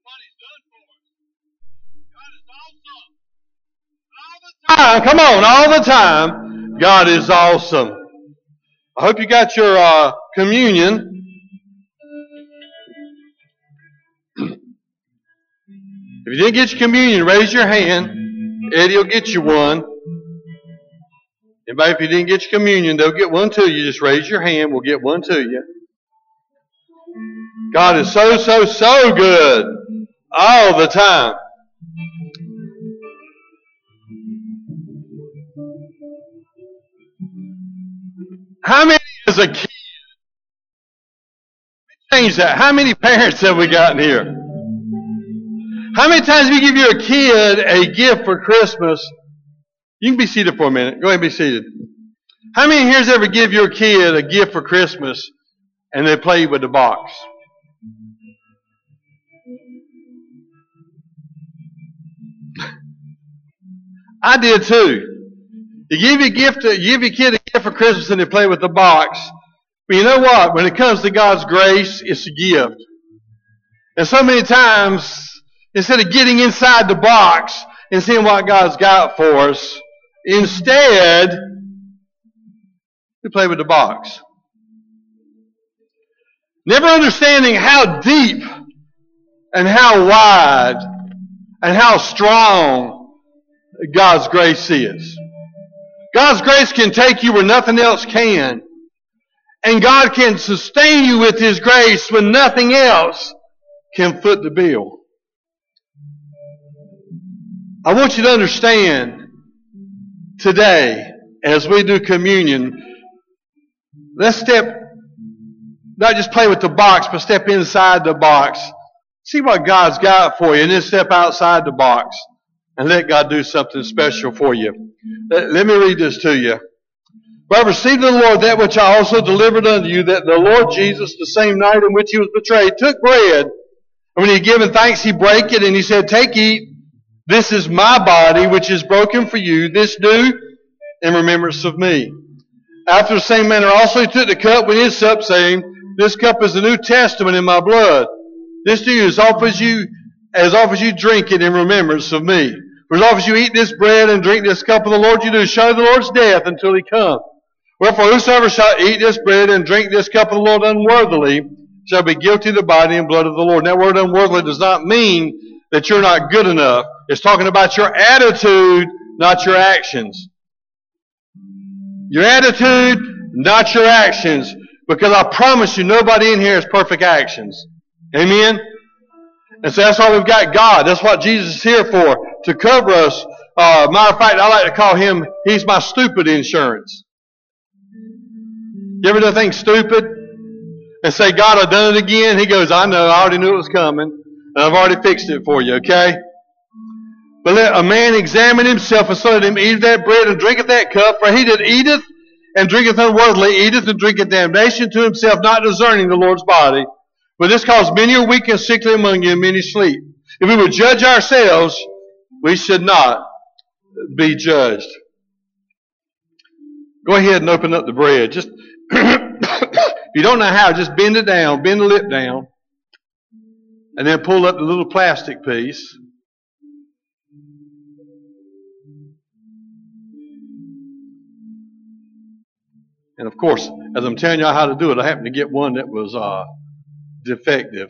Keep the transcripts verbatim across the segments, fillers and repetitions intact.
Ah, come on, all the time, God is awesome. I hope you got your uh, communion. If you didn't get your communion, raise your hand. Eddie will get you one. Anybody, if you didn't get your communion, they'll get one to you. Just raise your hand. We'll get one to you. God is so, so, so good all the time. How many as a kid? Change that. How many parents have we gotten here? How many times have you give your kid a gift for Christmas? You can be seated for a minute. Go ahead and be seated. How many here has ever give your kid a gift for Christmas and they play with the box? I did too. You give your gift, to, you give your kid a gift for Christmas and they play with the box. But you know what? When it comes to God's grace, it's a gift. And so many times, instead of getting inside the box and seeing what God's got for us, instead, we play with the box. Never understanding how deep and how wide and how strong God's grace is. God's grace can take you where nothing else can. And God can sustain you with His grace when nothing else can foot the bill. I want you to understand today, as we do communion, let's step, not just play with the box, but step inside the box. See what God's got for you, and then step outside the box and let God do something special for you. Let, let me read this to you. But I received of the Lord that which I also delivered unto you, that the Lord Jesus, the same night in which He was betrayed, took bread, and when He had given thanks, He brake it, and He said, Take, eat, this is my body, which is broken for you. This do in remembrance of me. After the same manner also He took the cup when He had supped, saying, This cup is the New Testament in my blood. This do as often as you, as often as you drink it in remembrance of me. For as often as you eat this bread and drink this cup of the Lord, you do show the Lord's death until He come. Wherefore whosoever shall eat this bread and drink this cup of the Lord unworthily shall be guilty of the body and blood of the Lord. And that word unworthily does not mean that you're not good enough. It's talking about your attitude, not your actions. Your attitude, not your actions. Because I promise you, nobody in here has perfect actions. Amen? And so that's why we've got God. That's what Jesus is here for, to cover us. Uh, matter of fact, I like to call Him, He's my stupid insurance. You ever do anything stupid and say, God, I've done it again? He goes, I know, I already knew it was coming, and I've already fixed it for you, okay? But let a man examine himself, and so let him eat that bread and drinketh that cup. For he that eateth and drinketh unworthily eateth and drinketh damnation to himself, not discerning the Lord's body. But this cause many are weak and sickly among you, and many sleep. If we would judge ourselves, we should not be judged. Go ahead and open up the bread. Just if you don't know how, just bend it down, bend the lip down, and then pull up the little plastic piece. And of course, as I'm telling you how to do it, I happened to get one that was uh, defective.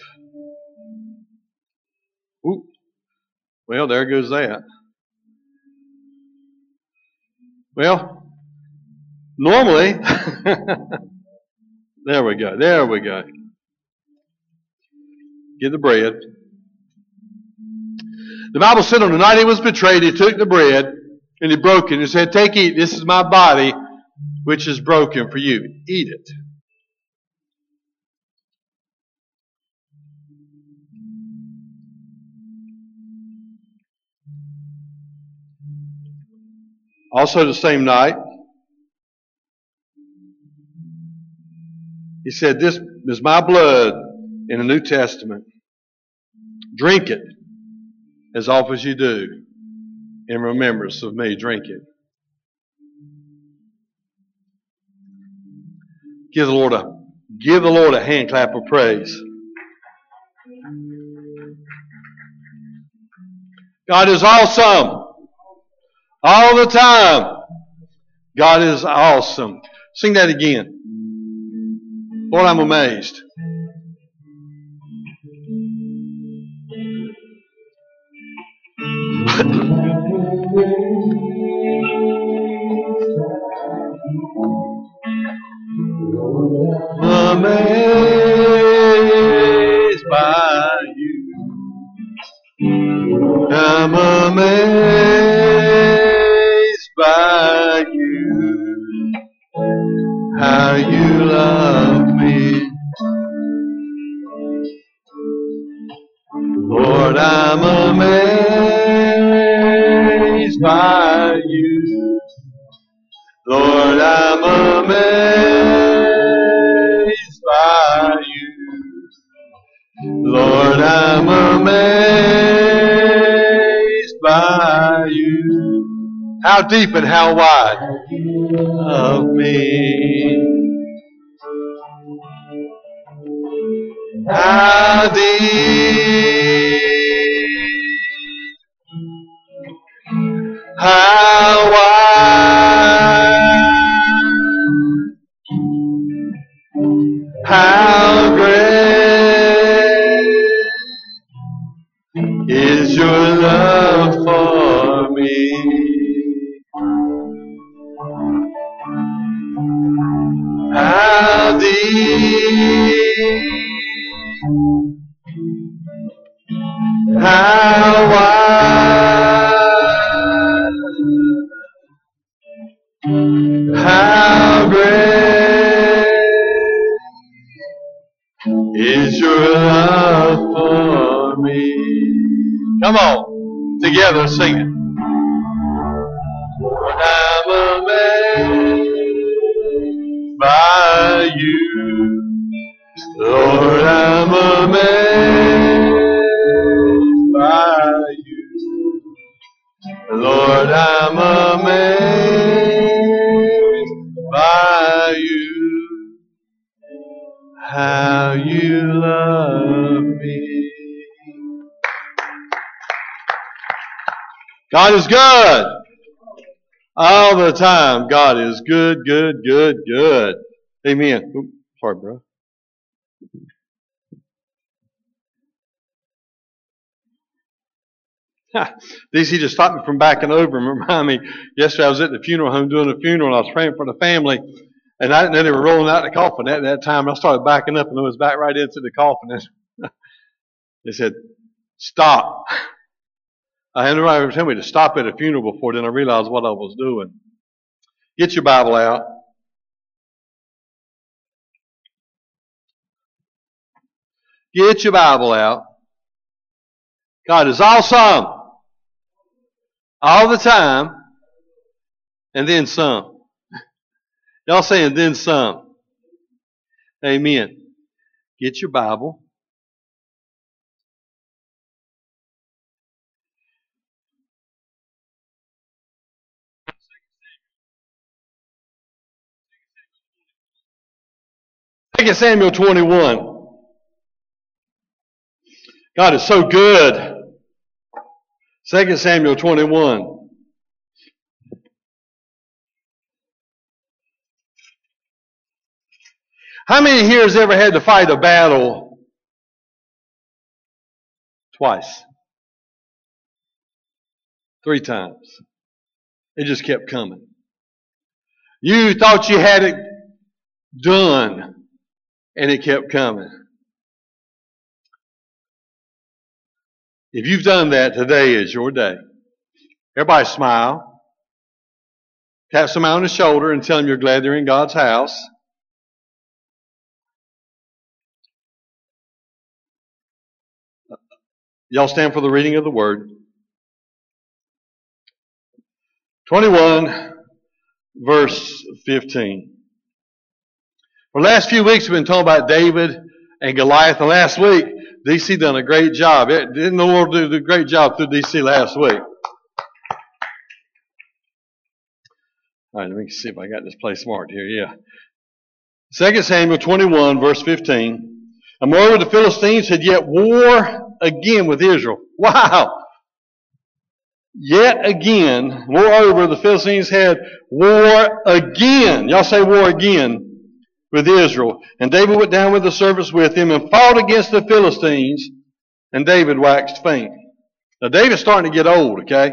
Ooh. Well, there goes that. Well, normally, there we go, there we go. Get the bread. The Bible said on the night He was betrayed, He took the bread and He broke it and said, Take, eat, this is my body, which is broken for you. Eat it. Also the same night, He said, This is my blood in the New Testament. Drink it as often as you do in remembrance of me. Drink it. Give the Lord a, give the Lord a hand clap of praise. God is awesome. All the time. God is awesome. Sing that again. Lord, I'm amazed. Amazed by you. I'm amazed by you. How you love me. Lord, I'm amazed by you. Lord, I'm amazed by you. Lord, I'm amazed by you. How deep and how wide of me. How deep, how wide, how great is your love for me. How deep, how wide, how great is your love for me. Come on, together sing it. Lord, I'm amazed by you. Lord, I'm amazed by you. Lord, I'm amazed by you. How you love me. God is good. All the time. God is good, good, good, good. Amen. Oops, sorry, bro. D C just stopped me from backing over and reminded me, yesterday I was at the funeral home doing a funeral and I was praying for the family, and I didn't know they were rolling out the coffin at that time. I started backing up and I was back right into the coffin. They said, stop. I had nobody ever tell me to stop at a funeral before, then I realized what I was doing. Get your Bible out. Get your Bible out. God is awesome. All the time. And then some. Y'all saying then some. Amen. Get your Bible. Second Samuel twenty-one. God is so good. Second Samuel twenty-one. How many here has ever had to fight a battle twice? Three times. It just kept coming. You thought you had it done, and it kept coming. If you've done that, today is your day. Everybody smile. Tap somebody on the shoulder and tell them you're glad they're in God's house. Y'all stand for the reading of the word. twenty-one, verse fifteen. For the last few weeks, we've been talking about David and Goliath. And last week, D C done a great job. It, didn't the Lord do a great job through D C last week? All right, let me see if I got this place marked here. Yeah. Second Samuel twenty-one, verse fifteen. And moreover, the Philistines had yet war again with Israel. Wow. Yet again, moreover, the Philistines had war again. Y'all say war again with Israel. And David went down with the servants with him and fought against the Philistines, and David waxed faint. Now David's starting to get old, okay?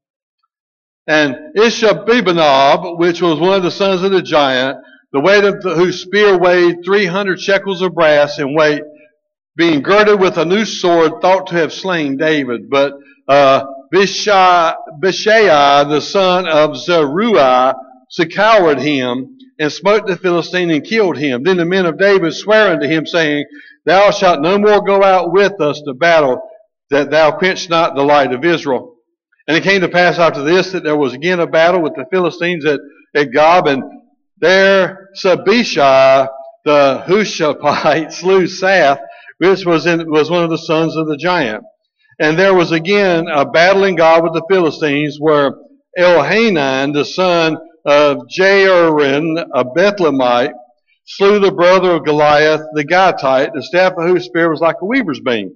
And Ishabibanob, which was one of the sons of the giant, the weight of the, whose spear weighed three hundred shekels of brass in weight, being girded with a new sword, thought to have slain David. But uh, Bishai, Bishai, the son of Zeruiah, succored him and smote the Philistine and killed him. Then the men of David sware unto him, saying, Thou shalt no more go out with us to battle, that thou quench not the light of Israel. And it came to pass after this that there was again a battle with the Philistines at, at Gob, and there Sabishai the Hushathite slew Saph, which was in, was one of the sons of the giant. And there was again a battle in Gob with the Philistines, where Elhanan, the son of Jairin, a Bethlehemite, slew the brother of Goliath, the Gittite, the staff of whose spear was like a weaver's beam.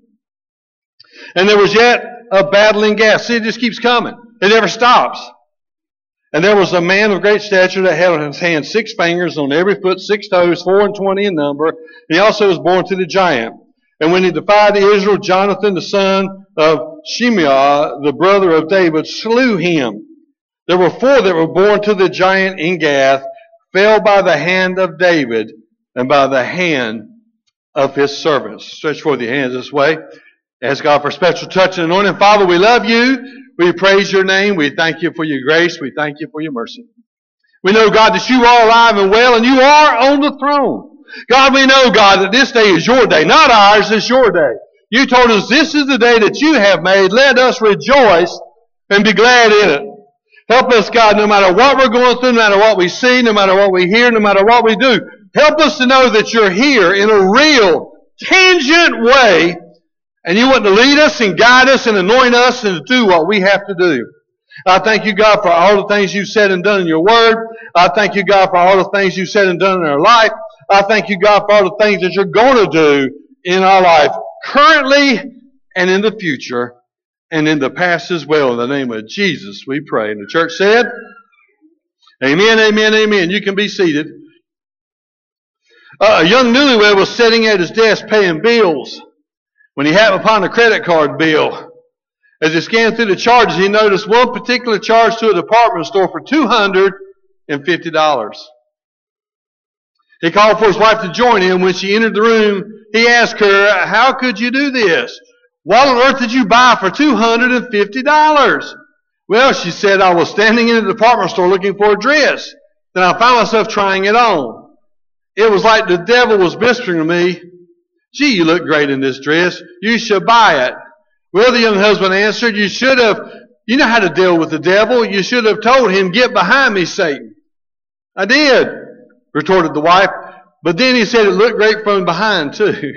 And there was yet a battle in Gath. See, it just keeps coming. It never stops. And there was a man of great stature that had on his hand six fingers, on every foot six toes, four and twenty in number. He also was born to the giant. And when he defied Israel, Jonathan, the son of Shimeah, the brother of David, slew him. There were four that were born to the giant in Gath, fell by the hand of David and by the hand of his servants. Stretch forth your hands this way. Ask God for special touch and anointing. Father, we love you. We praise your name. We thank you for your grace. We thank you for your mercy. We know, God, that you are alive and well, and you are on the throne. God, we know, God, that this day is your day, not ours, it's your day. You told us this is the day that you have made. Let us rejoice and be glad in it. Help us, God, no matter what we're going through, no matter what we see, no matter what we hear, no matter what we do. Help us to know that you're here in a real, tangent way, and you want to lead us and guide us and anoint us and to do what we have to do. I thank you, God, for all the things you've said and done in your word. I thank you, God, for all the things you've said and done in our life. I thank you, God, for all the things that you're going to do in our life, currently and in the future, and in the past as well. In the name of Jesus, we pray. And the church said, amen, amen, amen. You can be seated. Uh, a young newlywed was sitting at his desk paying bills when he happened upon a credit card bill. As he scanned through the charges, he noticed one particular charge to a department store for two hundred fifty dollars. He called for his wife to join him. When she entered the room, he asked her, how could you do this? What on earth did you buy for two hundred fifty dollars? Well, she said, I was standing in the department store looking for a dress. Then I found myself trying it on. It was like the devil was whispering to me, gee, you look great in this dress. You should buy it. Well, the young husband answered, you should have, you know how to deal with the devil. You should have told him, get behind me, Satan. I did, retorted the wife. But then he said it looked great from behind, too.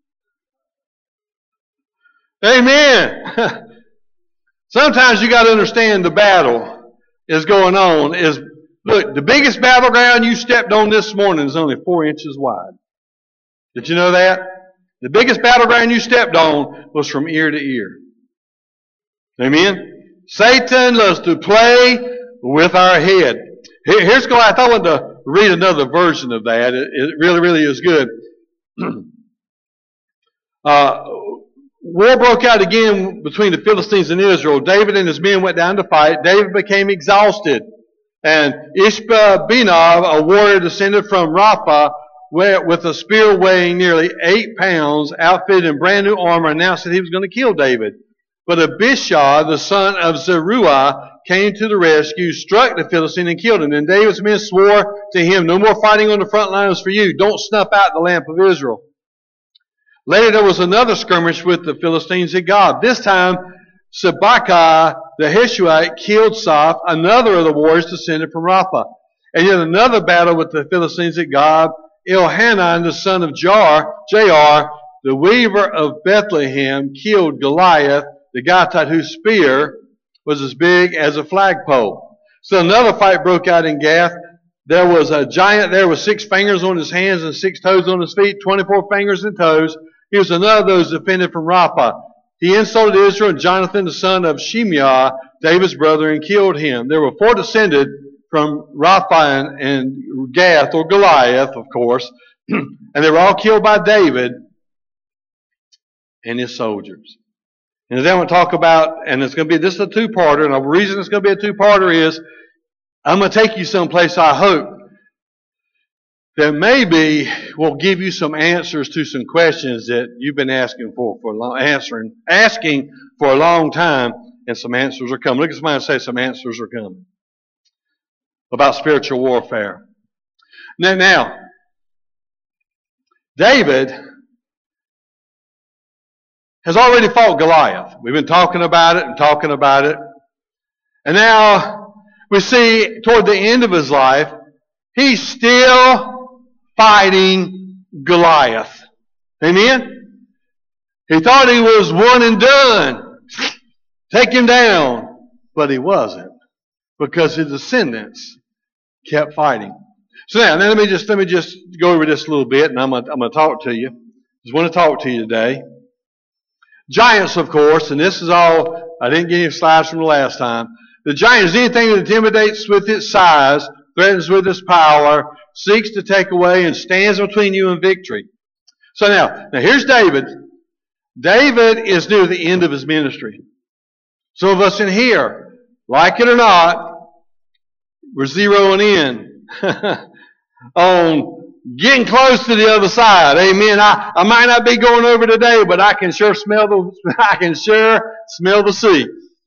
Amen. Sometimes you got to understand the battle is going on. Is look, the biggest battleground you stepped on this morning is only four inches wide. Did you know that? The biggest battleground you stepped on was from ear to ear. Amen? Satan loves to play with our head. Here's Goliath. I want to read another version of that. It, it really, really is good. uh, war broke out again between the Philistines and Israel. David and his men went down to fight. David became exhausted. And Ishbi-Benob, a warrior descended from Rapha, with a spear weighing nearly eight pounds, outfitted in brand new armor, announced that he was going to kill David. But Abishai, the son of Zeruiah, came to the rescue, struck the Philistine, and killed him. And David's men swore to him, no more fighting on the front lines for you. Don't snuff out the lamp of Israel. Later there was another skirmish with the Philistines at Gob. This time, Sibbechai the Hushathite killed Saph, another of the warriors descended from Rapha. And yet another battle with the Philistines at Gob. Elhanan, the son of Jar, Jair, the weaver of Bethlehem, killed Goliath, the Gittite, whose spear was as big as a flagpole. So another fight broke out in Gath. There was a giant there with six fingers on his hands and six toes on his feet, twenty-four fingers and toes. He was another of those defended from Rapha. He insulted Israel, and Jonathan, the son of Shimeah, David's brother, and killed him. There were four descended from Raphaim and Gath, or Goliath, of course, and they were all killed by David and his soldiers. And then I want to talk about, and it's going to be, this is a two-parter, and the reason it's going to be a two-parter is, I'm going to take you someplace, I hope, that maybe will give you some answers to some questions that you've been asking for, for a long, answering, asking for a long time, and some answers are coming. Look at somebody and say some answers are coming about spiritual warfare. Now, now, David has already fought Goliath. We've been talking about it and talking about it. And now we see toward the end of his life, he's still fighting Goliath. Amen? He thought he was one and done. Take him down. But he wasn't. Because his descendants kept fighting. So now, now let me just let me just go over this a little bit, and I'm gonna, I'm gonna talk to you. Just want to talk to you today. Giants, of course, and this is all, I didn't get any slides from the last time. The giant is anything that intimidates with its size, threatens with its power, seeks to take away, and stands between you and victory. So now, now here's David. David is near the end of his ministry. Some of us in here, like it or not, we're zeroing in on getting close to the other side. Amen. I, I might not be going over today, but I can sure smell the I can sure smell the sea.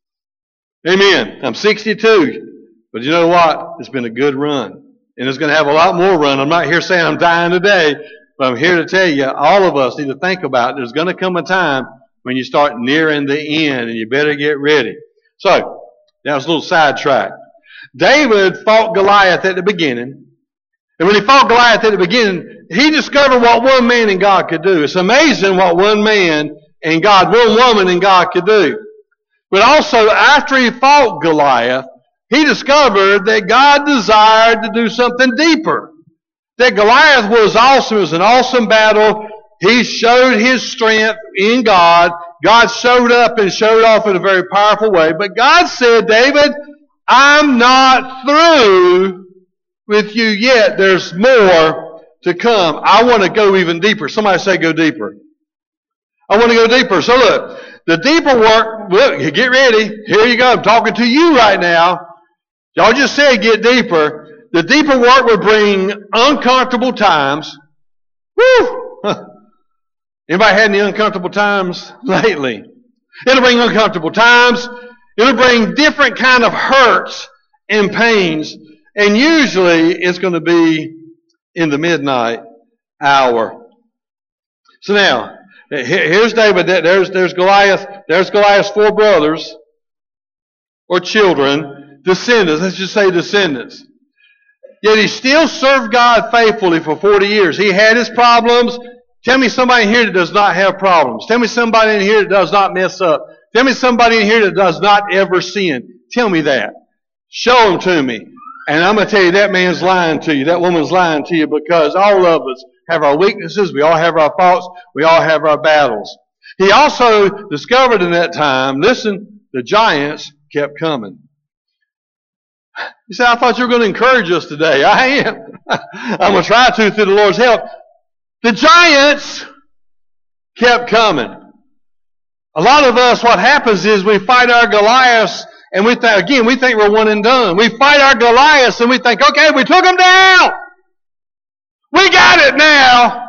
Amen. I'm sixty-two, but you know what? It's been a good run, and it's going to have a lot more run. I'm not here saying I'm dying today, but I'm here to tell you, all of us need to think about it. There's going to come a time when you start nearing the end, and you better get ready. So that was a little sidetrack. David fought Goliath at the beginning. And when he fought Goliath at the beginning, he discovered what one man and God could do. It's amazing what one man and God, one woman and God could do. But also, after he fought Goliath, he discovered that God desired to do something deeper. That Goliath was awesome. It was an awesome battle. He showed his strength in God. God showed up and showed off in a very powerful way. But God said, David, I'm not through with you yet. There's more to come. I want to go even deeper. Somebody say go deeper. I want to go deeper. So look, the deeper work, look, get ready. Here you go. I'm talking to you right now. Y'all just said get deeper. The deeper work will bring uncomfortable times. Woo! Anybody had any uncomfortable times lately? It'll bring uncomfortable times. It'll bring different kind of hurts and pains. And usually it's going to be in the midnight hour. So now, here's David. There's, there's Goliath. There's Goliath's four brothers or children, descendants. Let's just say descendants. Yet he still served God faithfully for forty years. He had his problems. Tell me somebody in here that does not have problems. Tell me somebody in here that does not mess up. Tell me somebody in here that does not ever sin. Tell me that. Show them to me. And I'm going to tell you, that man's lying to you. That woman's lying to you, because all of us have our weaknesses. We all have our faults. We all have our battles. He also discovered in that time, listen, the giants kept coming. You said, I thought you were going to encourage us today. I am. I'm going to try to through the Lord's help. The giants kept coming. A lot of us, what happens is we fight our Goliaths, and we think, again, we think we're one and done. We fight our Goliaths, and we think, okay, we took them down. We got it now.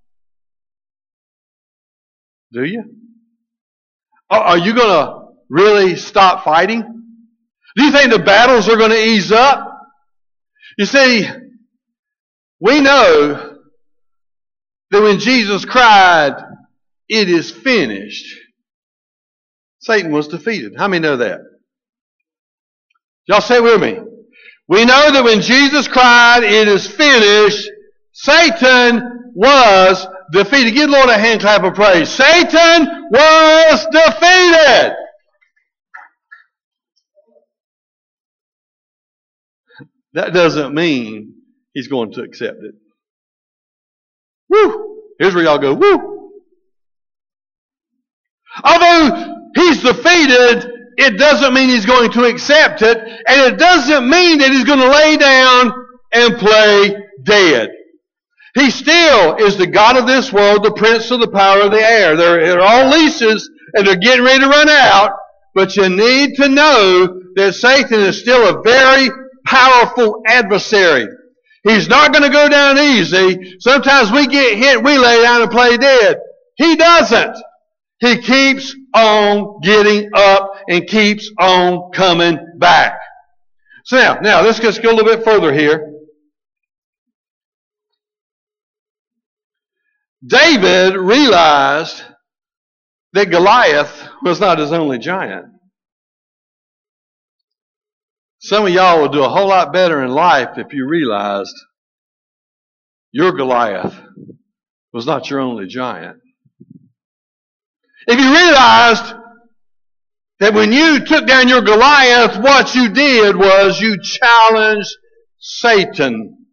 Do you? Are you going to really stop fighting? Do you think the battles are going to ease up? You see, we know that when Jesus cried, it is finished, Satan was defeated. How many know that? Y'all say it with me. We know that when Jesus cried, it is finished, Satan was defeated. Give the Lord a hand clap of praise. Satan was defeated. That doesn't mean he's going to accept it. Woo! Here's where y'all go, woo! Although defeated, it doesn't mean he's going to accept it, and it doesn't mean that he's going to lay down and play dead. He still is the God of this world, the prince of the power of the air. They're, they're all leases, and they're getting ready to run out, but you need to know that Satan is still a very powerful adversary. He's not going to go down easy. Sometimes we get hit, we lay down and play dead. He doesn't. He keeps on getting up and keeps on coming back. So now, now let's just go a little bit further here. David realized that Goliath was not his only giant. Some of y'all would do a whole lot better in life if you realized your Goliath was not your only giant. If you realized that when you took down your Goliath, what you did was you challenged Satan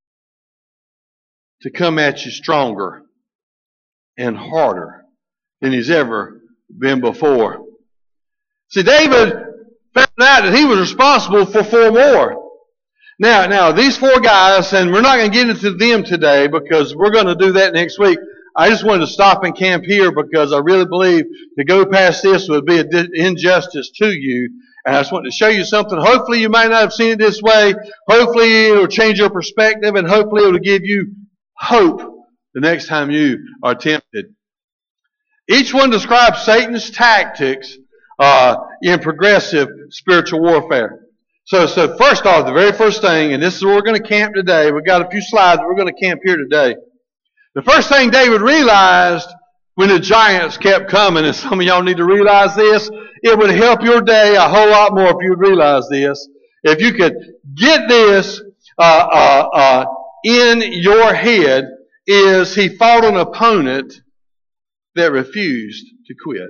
to come at you stronger and harder than he's ever been before. See, David found out that he was responsible for four more. Now, now these four guys, and we're not going to get into them today because we're going to do that next week. I just wanted to stop and camp here because I really believe to go past this would be an injustice to you. And I just wanted to show you something. Hopefully you might not have seen it this way. Hopefully it will change your perspective, and hopefully it will give you hope the next time you are tempted. Each one describes Satan's tactics uh, in progressive spiritual warfare. So, so first off, the very first thing, and this is where we're going to camp today. We've got a few slides. We're going to camp here today. The first thing David realized when the giants kept coming, and some of y'all need to realize this, it would help your day a whole lot more if you would realize this. If you could get this uh, uh, uh, in your head, is he fought an opponent that refused to quit.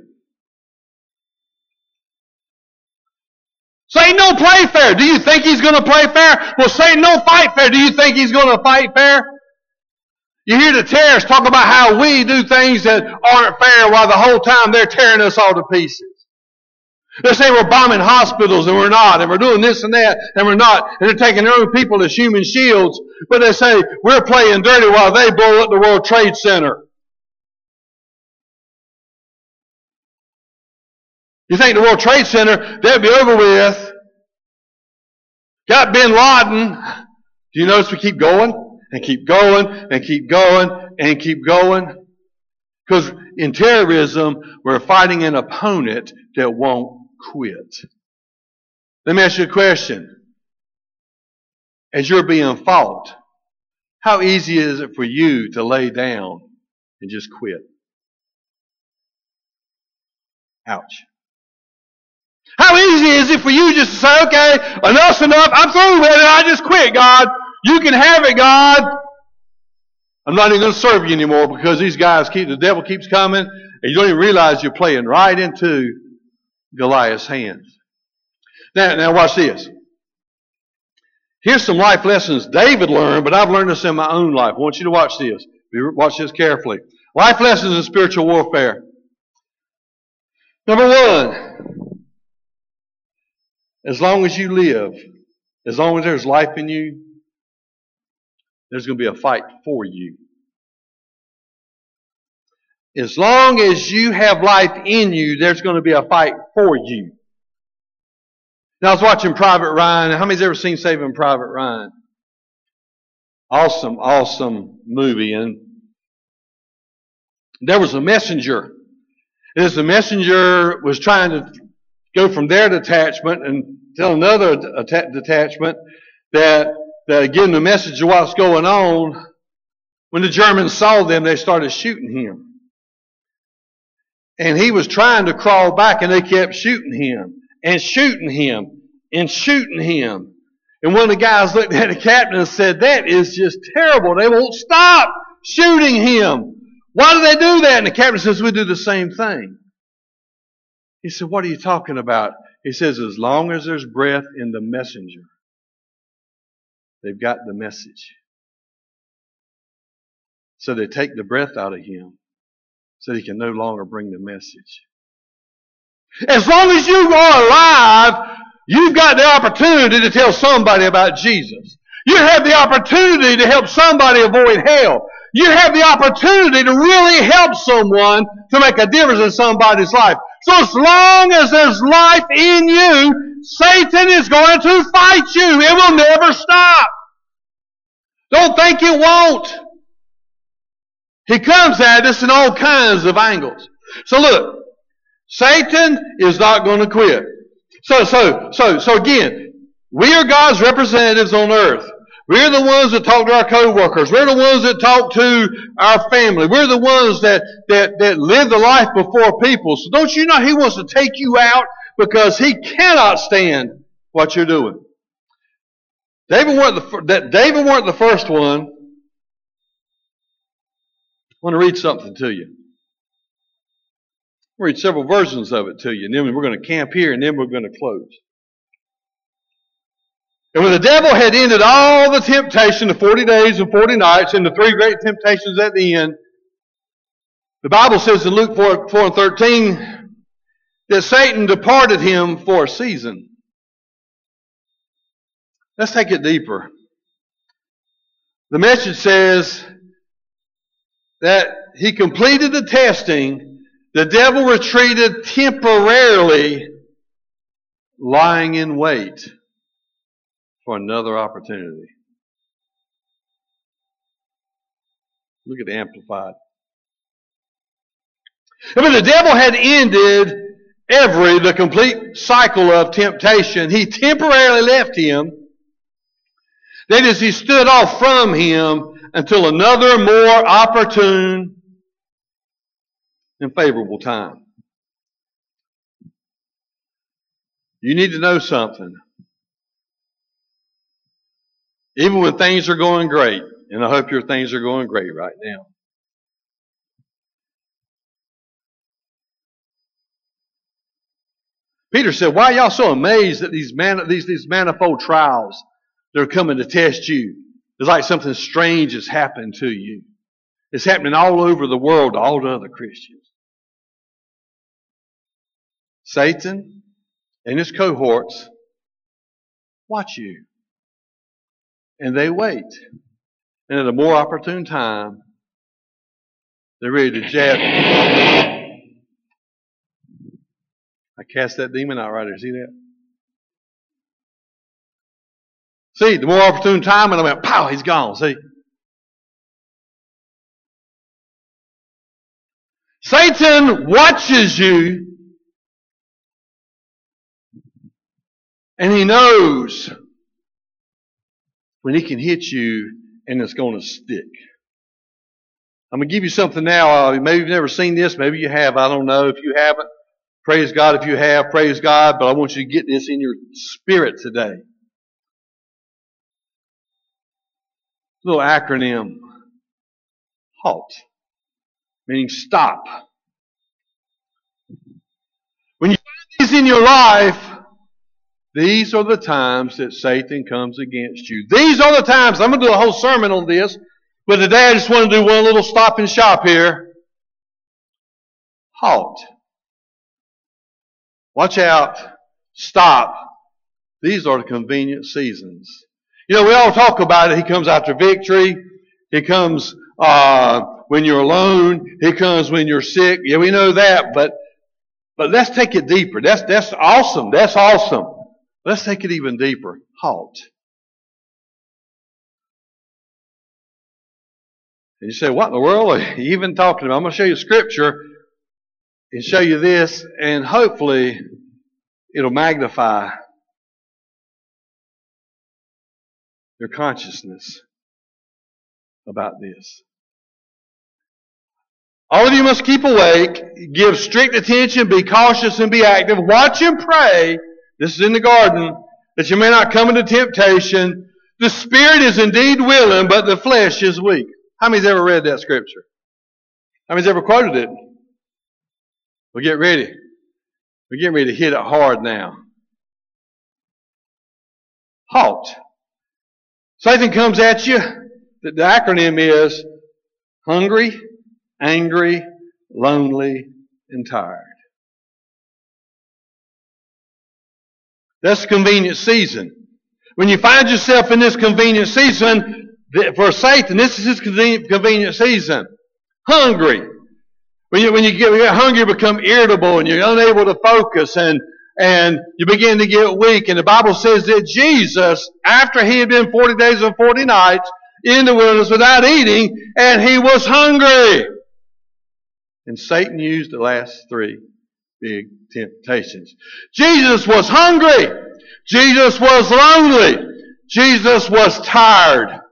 Satan don't play fair. Do you think he's going to play fair? Well, Satan don't fight fair. Do you think he's going to fight fair? You hear the terrorists talk about how we do things that aren't fair while the whole time they're tearing us all to pieces. They say we're bombing hospitals and we're not, and we're doing this and that and we're not, and they're taking their own people as human shields, but they say we're playing dirty while they blow up the World Trade Center. You think the World Trade Center, that'd be over with. Got bin Laden. Do you notice we keep going and keep going and keep going and keep going? Because in terrorism, we're fighting an opponent that won't quit. Let me ask you a question. As you're being fought, how easy is it for you to lay down and just quit? Ouch. How easy is it for you just to say, okay, enough's enough, I'm through with it, I just quit, God. You can have it, God. I'm not even going to serve you anymore because these guys keep, the devil keeps coming, and you don't even realize you're playing right into Goliath's hands. Now, now watch this. Here's some life lessons David learned, but I've learned this in my own life. I want you to watch this. Watch this carefully. Life lessons in spiritual warfare. Number one, as long as you live, as long as there's life in you, there's going to be a fight for you. As long as you have life in you, there's going to be a fight for you. Now, I was watching Private Ryan. How many's ever seen Saving Private Ryan? Awesome, awesome movie. And there was a messenger. And as the messenger was trying to go from their detachment and tell another att- detachment that, that give them the message of what's going on, when the Germans saw them, they started shooting him. And he was trying to crawl back, and they kept shooting him and shooting him and shooting him. And one of the guys looked at the captain and said, that is just terrible. They won't stop shooting him. Why do they do that? And the captain says, we do the same thing. He said, what are you talking about? He says, as long as there's breath in the messenger, they've got the message. So they take the breath out of him so he can no longer bring the message. As long as you are alive, you've got the opportunity to tell somebody about Jesus. You have the opportunity to help somebody avoid hell. You have the opportunity to really help someone to make a difference in somebody's life. So as long as there's life in you, Satan is going to fight you. It will never stop. Don't think it won't. He comes at us in all kinds of angles. So look, Satan is not going to quit. So, so, so, so again, we are God's representatives on earth. We're the ones that talk to our co-workers. We're the ones that talk to our family. We're the ones that, that, that live the life before people. So don't you know He wants to take you out because He cannot stand what you're doing. David weren't the, that David weren't the first one. I want to read something to you. I'll read several versions of it to you, and then we're going to camp here, and then we're going to close. And when the devil had ended all the temptation, the forty days and forty nights, and the three great temptations at the end, the Bible says in Luke four, four and thirteen that Satan departed him for a season. Let's take it deeper. The message says that he completed the testing. The devil retreated temporarily, lying in wait for another opportunity. Look at the Amplified. And when the devil had ended every, the complete cycle of temptation, he temporarily left him. That is, he stood off from him until another more opportune and favorable time. You need to know something. Even when things are going great, and I hope your things are going great right now. Peter said, why are y'all so amazed at these, man, these, these manifold trials that are coming to test you? It's like something strange has happened to you. It's happening all over the world to all the other Christians. Satan and his cohorts watch you. And they wait. And at a more opportune time, they're ready to jab. I cast that demon out right there. See that? See, the more opportune time, and I went, pow, he's gone. See? Satan watches you, and he knows when he can hit you and it's going to stick. I'm going to give you something now. Uh, maybe you've never seen this. Maybe you have. I don't know. If you haven't, praise God. If you have, praise God. But I want you to get this in your spirit today. Little acronym. HALT. Meaning stop. When you find these in your life, these are the times that Satan comes against you. These are the times. I'm going to do a whole sermon on this. But today I just want to do one little stop and shop here. Halt. Watch out. Stop. These are the convenient seasons. You know, we all talk about it. He comes after victory. He comes uh, when you're alone. He comes when you're sick. Yeah, we know that. But but let's take it deeper. That's that's awesome. That's awesome. Let's take it even deeper. Halt. And you say, what in the world are you even talking about? I'm going to show you scripture and show you this, and hopefully it'll magnify your consciousness about this. All of you must keep awake, give strict attention, be cautious and be active. Watch and pray. This is in the garden, that you may not come into temptation. The spirit is indeed willing, but the flesh is weak. How many's ever read that scripture? How many's ever quoted it? Well, get ready. We're getting ready to hit it hard now. Halt. Satan comes at you. The, the acronym is hungry, angry, lonely, and tired. That's convenient season. When you find yourself in this convenient season, for Satan, this is his convenient season. Hungry. When you, when you get, when you get hungry, you become irritable and you're unable to focus and, and you begin to get weak. And the Bible says that Jesus, after he had been forty days and forty nights in the wilderness without eating, and he was hungry. And Satan used the last three big temptations. Jesus was hungry. Jesus was lonely. Jesus was tired. And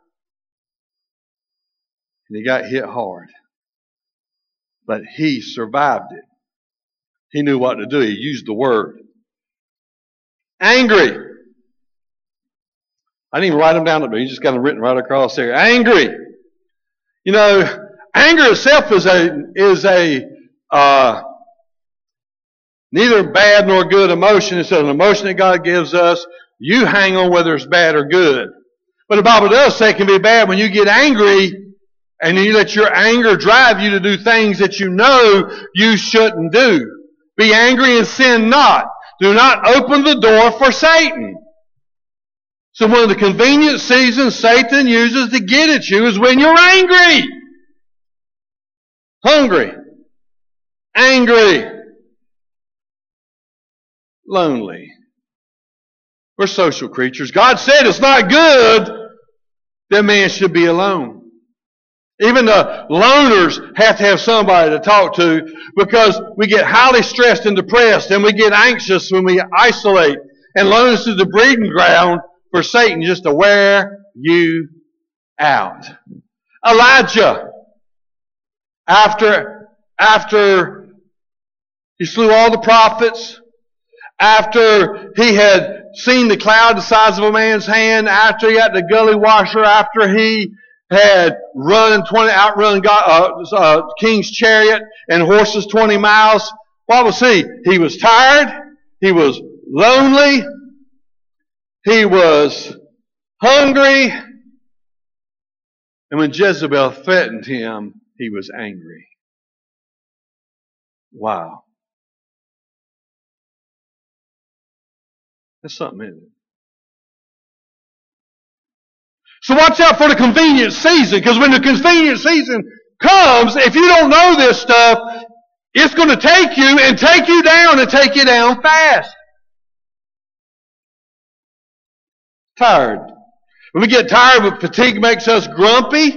he got hit hard. But he survived it. He knew what to do. He used the word. Angry. I didn't even write them down, but he just got them written right across there. Angry. You know, anger itself is a is a uh, neither bad nor good emotion. It's an emotion that God gives us. You hang on whether it's bad or good. But the Bible does say it can be bad when you get angry and you let your anger drive you to do things that you know you shouldn't do. Be angry and sin not. Do not open the door for Satan. So one of the convenient seasons Satan uses to get at you is when you're angry. Hungry. Angry. Lonely. We're social creatures. God said it's not good that man should be alone. Even the loners have to have somebody to talk to because we get highly stressed and depressed and we get anxious when we isolate. And loneliness is the breeding ground for Satan just to wear you out. Elijah, after, after he slew all the prophets, after he had seen the cloud the size of a man's hand, after he had the gully washer, after he had run twenty, outrun God, uh, uh, King's chariot and horses twenty miles. What was he? He was tired. He was lonely. He was hungry. And when Jezebel threatened him, he was angry. Wow. That's something, isn't it? So watch out for the convenient season, because when the convenient season comes, if you don't know this stuff, it's going to take you and take you down and take you down fast. Tired. When we get tired, fatigue makes us grumpy.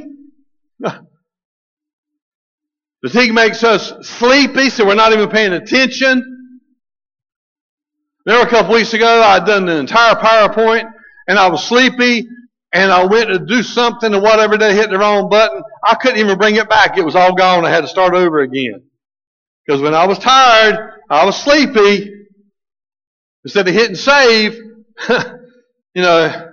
Fatigue makes us sleepy, so we're not even paying attention. Remember a couple weeks ago, I'd done the entire PowerPoint, and I was sleepy, and I went to do something, and whatever, they hit the wrong button. I couldn't even bring it back. It was all gone. I had to start over again. Because when I was tired, I was sleepy. Instead of hitting save, you know,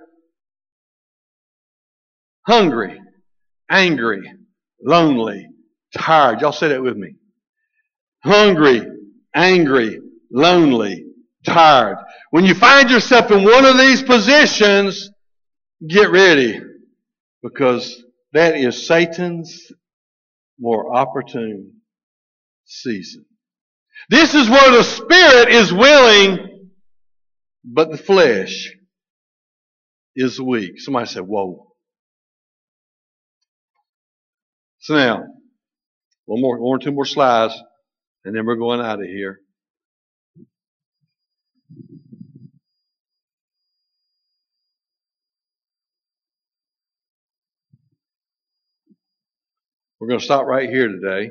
hungry, angry, lonely, tired. Y'all say that with me. Hungry, angry, lonely, tired. When you find yourself in one of these positions, get ready, because that is Satan's more opportune season. This is where the spirit is willing, but the flesh is weak. Somebody said, whoa. So now, one more, one or two more slides, and then we're going out of here. We're going to stop right here today.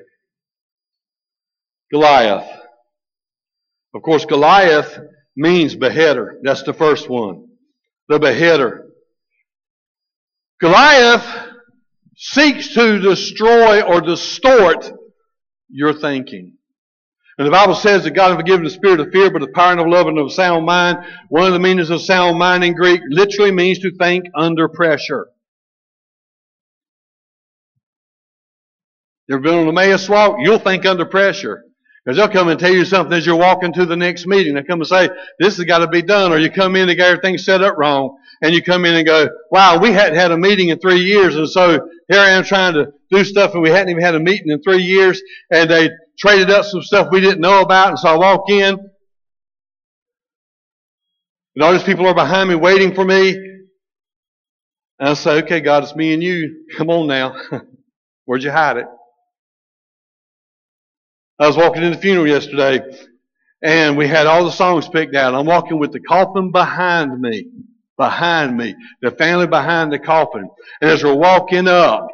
Goliath. Of course, Goliath means beheader. That's the first one. The beheader. Goliath seeks to destroy or distort your thinking. And the Bible says that God has given the spirit of fear, but the power of love and of sound mind. One of the meanings of sound mind in Greek literally means to think under pressure. You ever been on a Emmaus walk? You'll think under pressure. Because they'll come and tell you something as you're walking to the next meeting. They come and say, this has got to be done. Or you come in and get everything set up wrong. And you come in and go, wow, we hadn't had a meeting in three years. And so here I am trying to do stuff and we hadn't even had a meeting in three years. And they traded up some stuff we didn't know about. And so I walk in. And all these people are behind me waiting for me. And I say, okay, God, it's me and you. Come on now. Where'd you hide it? I was walking in the funeral yesterday, and we had all the songs picked out. I'm walking with the coffin behind me. Behind me. The family behind the coffin. And as we're walking up,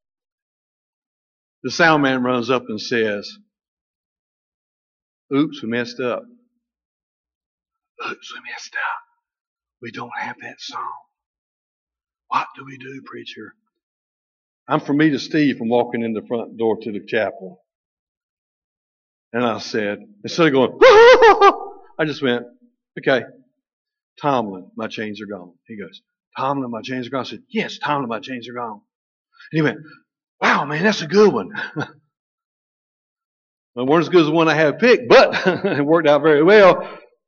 the sound man runs up and says, oops, we messed up. Oops, we messed up. We don't have that song. What do we do, preacher? I'm from me to Steve from walking in the front door to the chapel. And I said, instead of going, I just went, okay, Tomlin, my chains are gone. He goes, Tomlin, my chains are gone. I said, yes, Tomlin, my chains are gone. And he went, wow, man, that's a good one. Well, it weren't as good as the one I had picked, but it worked out very well.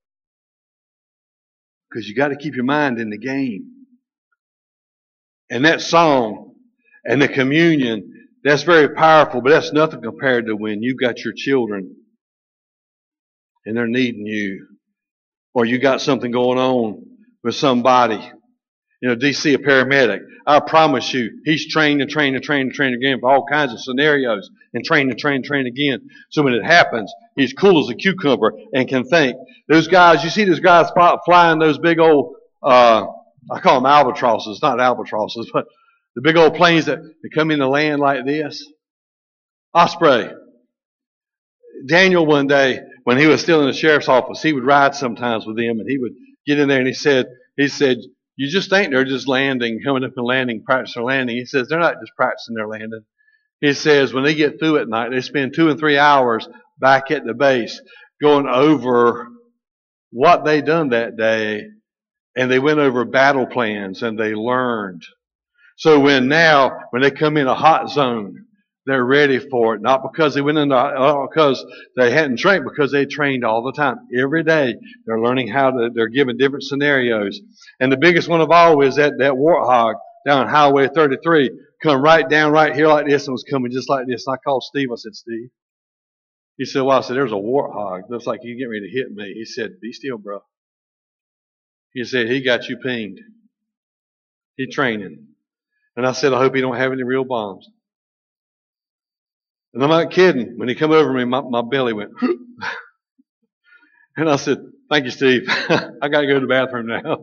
Because you got to keep your mind in the game. And that song and the communion, that's very powerful, but that's nothing compared to when you got your children and they're needing you, or you got something going on with somebody. You know, D C, a paramedic. I promise you, he's trained and trained and trained and trained again for all kinds of scenarios, and trained and trained and trained again. So when it happens, he's cool as a cucumber and can think. Those guys, you see those guys flying those big old, uh, I call them albatrosses, not albatrosses, but the big old planes that, that come into land like this. Osprey. Daniel one day, when he was still in the sheriff's office, he would ride sometimes with them, and he would get in there and he said, he said, you just think they're just landing, coming up and landing, practicing their landing. He says, they're not just practicing their landing. He says, when they get through at night, they spend two and three hours back at the base going over what they done that day, and they went over battle plans, and they learned. So when now, when they come in a hot zone, they're ready for it. Not because they went in, not because they hadn't trained, because they trained all the time. Every day, they're learning how to, they're given different scenarios. And the biggest one of all is that, that warthog down Highway thirty-three come right down right here like this and was coming just like this. And I called Steve. I said, Steve. He said, well, I said, there's a warthog. Looks like he's getting ready to hit me. He said, be still, bro. He said, he got you pinged. He training. And I said, I hope he don't have any real bombs. And I'm not kidding. When he come over me, my, my belly went, and I said, thank you, Steve. I got to go to the bathroom now.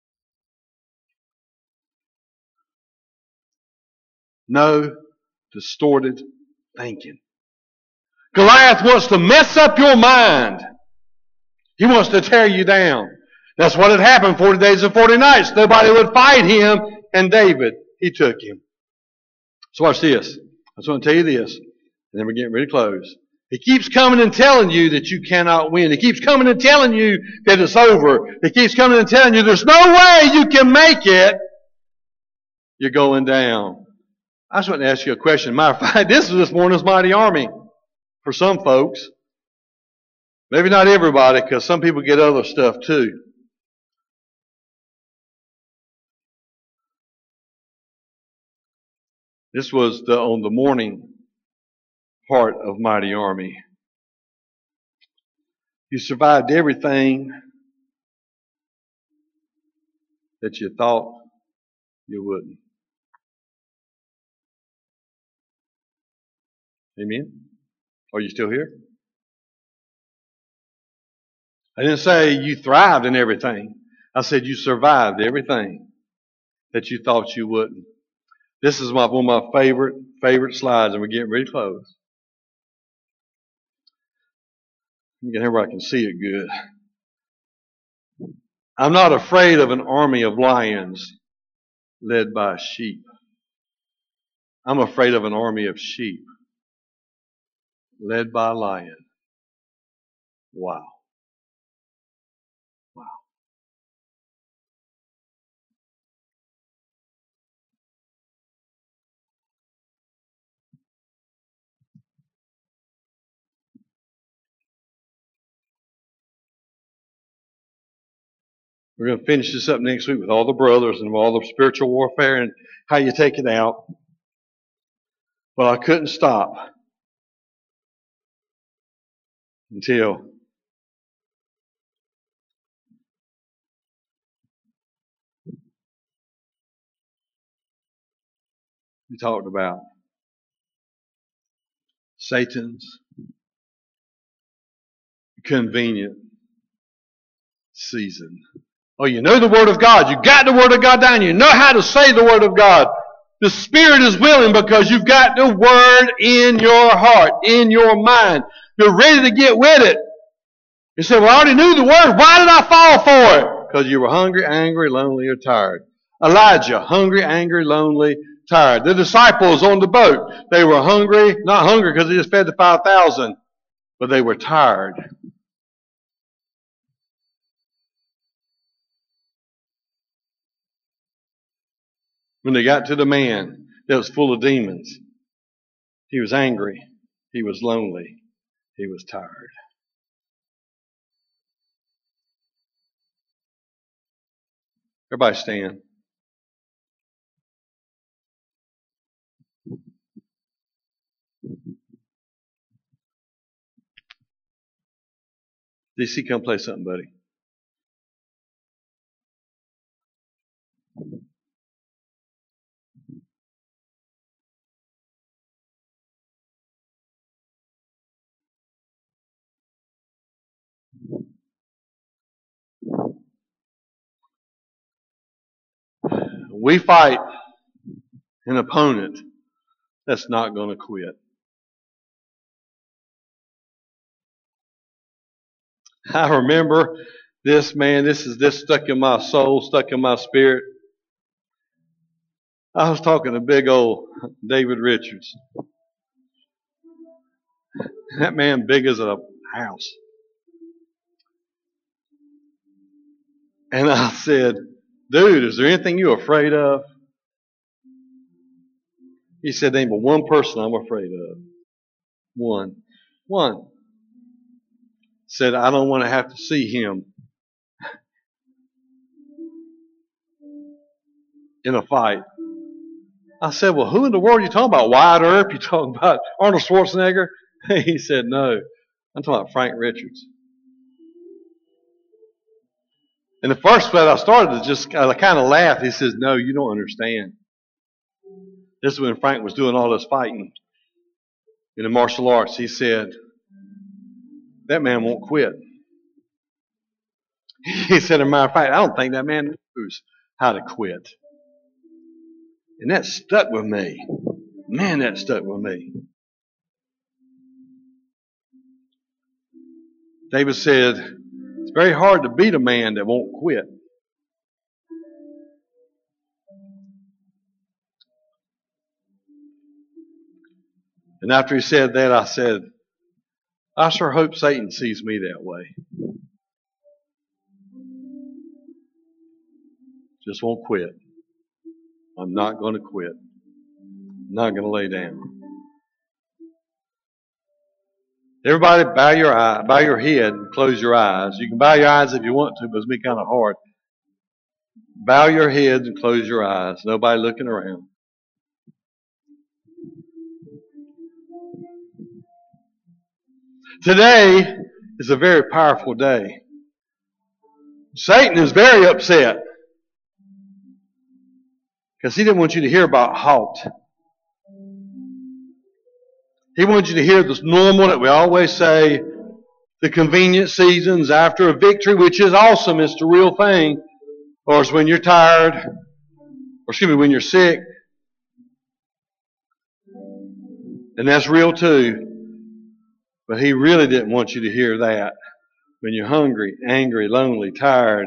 No distorted thinking. Goliath wants to mess up your mind. He wants to tear you down. That's what had happened forty days and forty nights. Nobody would fight him, and David, he took him. So watch this. I just want to tell you this, and then we're getting ready to close. He keeps coming and telling you that you cannot win. He keeps coming and telling you that it's over. He keeps coming and telling you there's no way you can make it. You're going down. I just want to ask you a question. Matter of fact, this is this morning's Mighty Army for some folks. Maybe not everybody, because some people get other stuff too. This was the, on the morning part of Mighty Army. You survived everything that you thought you wouldn't. Amen? Are you still here? I didn't say you thrived in everything. I said you survived everything that you thought you wouldn't. This is my, one of my favorite, favorite slides, and we're getting ready to close. Let me get here where I can see it good. I'm not afraid of an army of lions led by sheep. I'm afraid of an army of sheep led by a lion. Wow. Wow. We're going to finish this up next week with all the brothers and all the spiritual warfare and how you take it out. But I couldn't stop until We talked about Satan's convenient season. Oh, you know the Word of God. You got the Word of God down. You know how to say the Word of God. The Spirit is willing because you've got the Word in your heart, in your mind. You're ready to get with it. You say, well, I already knew the Word. Why did I fall for it? Because you were hungry, angry, lonely, or tired. Elijah, hungry, angry, lonely, tired. The disciples on the boat, they were hungry, not hungry because they just fed the five thousand, but they were tired. When they got to the man that was full of demons, he was angry, he was lonely, he was tired. Everybody stand. D C, come play something, buddy. We fight an opponent that's not going to quit. I remember this, man, this is this stuck in my soul, stuck in my spirit. I was talking to big old David Richards. That man big as a house. And I said, dude, is there anything you're afraid of? He said, name but one person I'm afraid of. One. One. Said, I don't want to have to see him in a fight. I said, well, who in the world are you talking about? Wyatt Earp? You talking about Arnold Schwarzenegger? He said, no. I'm talking about Frank Richards. And the first that I started to just I kind of laugh. He says, no, you don't understand. This is when Frank was doing all this fighting in the martial arts. He said, that man won't quit. He said, as a matter of fact, I don't think that man knows how to quit. And that stuck with me. Man, that stuck with me. David said, it's very hard to beat a man that won't quit. And after he said that, I said, I sure hope Satan sees me that way. Just won't quit. I'm not going to quit. I'm not going to lay down. Everybody bow your eye, bow your head and close your eyes. You can bow your eyes if you want to, but it's be kind of hard. Bow your heads and close your eyes. Nobody looking around. Today is a very powerful day. Satan is very upset because he didn't want you to hear about halt. He wants you to hear this normal that we always say, the convenient seasons after a victory, which is awesome. It's the real thing. Or it's when you're tired, or excuse me, when you're sick. And that's real too. But he really didn't want you to hear that. When you're hungry, angry, lonely, tired.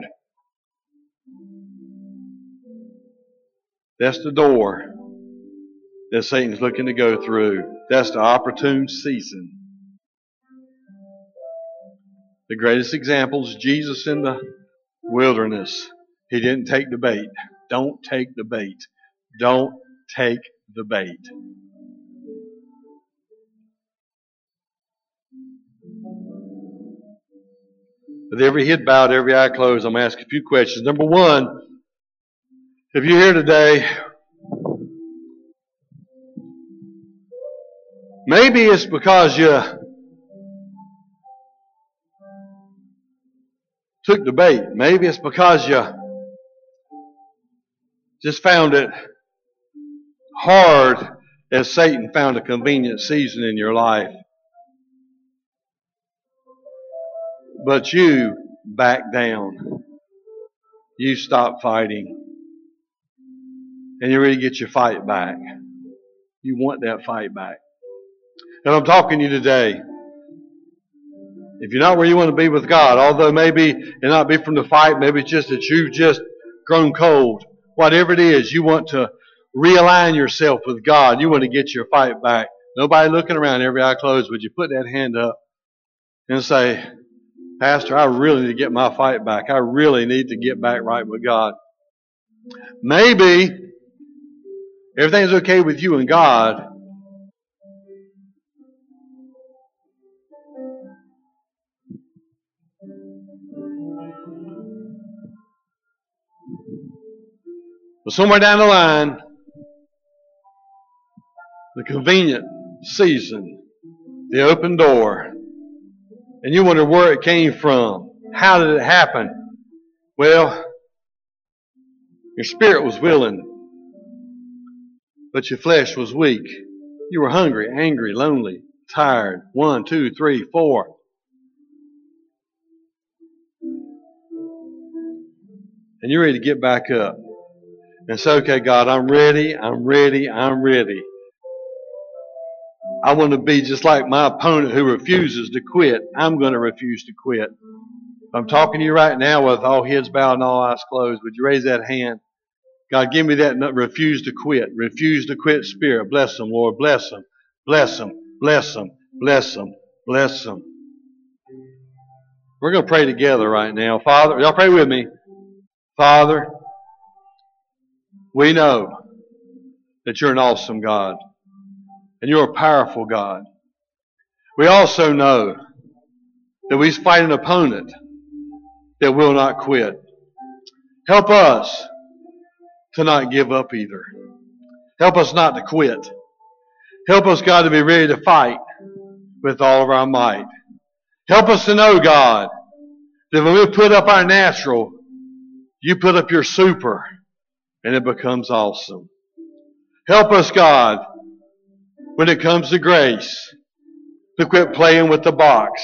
That's the door that Satan's looking to go through. That's the opportune season. The greatest example is Jesus in the wilderness. He didn't take the bait. Don't take the bait. Don't take the bait. With every head bowed, every eye closed, I'm going to ask a few questions. Number one, if you're here today, maybe it's because you took the bait. Maybe it's because you just found it hard as Satan found a convenient season in your life. But you back down. You stop fighting. And you're ready to get your fight back. You want that fight back. And I'm talking to you today. If you're not where you want to be with God, although maybe it not be from the fight, maybe it's just that you've just grown cold. Whatever it is, you want to realign yourself with God. You want to get your fight back. Nobody looking around, every eye closed. Would you put that hand up and say, Pastor, I really need to get my fight back. I really need to get back right with God. Maybe everything's okay with you and God, but somewhere down the line, the convenient season, the open door, and you wonder where it came from. How did it happen? Well, your spirit was willing, but your flesh was weak. You were hungry, angry, lonely, tired. One, two, three, four. And you're ready to get back up. And say, okay, God, I'm ready, I'm ready, I'm ready. I want to be just like my opponent who refuses to quit. I'm going to refuse to quit. I'm talking to you right now with all heads bowed and all eyes closed. Would you raise that hand? God, give me that refuse to quit. Refuse to quit spirit. Bless them, Lord. Bless them. Bless them. Bless them. Bless them. Bless them. We're going to pray together right now. Father, y'all pray with me. Father, we know that you're an awesome God. And you're a powerful God. We also know that we fight an opponent that will not quit. Help us to not give up either. Help us not to quit. Help us, God, to be ready to fight with all of our might. Help us to know, God, that when we put up our natural, you put up your super, and it becomes awesome. Help us, God, when it comes to grace, to quit playing with the box.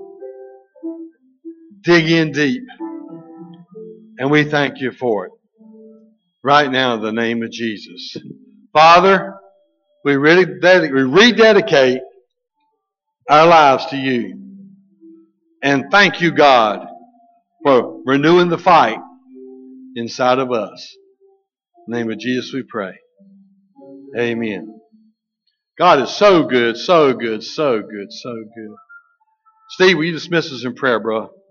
Dig in deep. And we thank you for it. Right now in the name of Jesus. Father, we, really dedic- we rededicate our lives to you. And thank you, God, for renewing the fight inside of us. In the name of Jesus we pray. Amen. God is so good, so good, so good, so good. Steve, will you dismiss us in prayer, bro?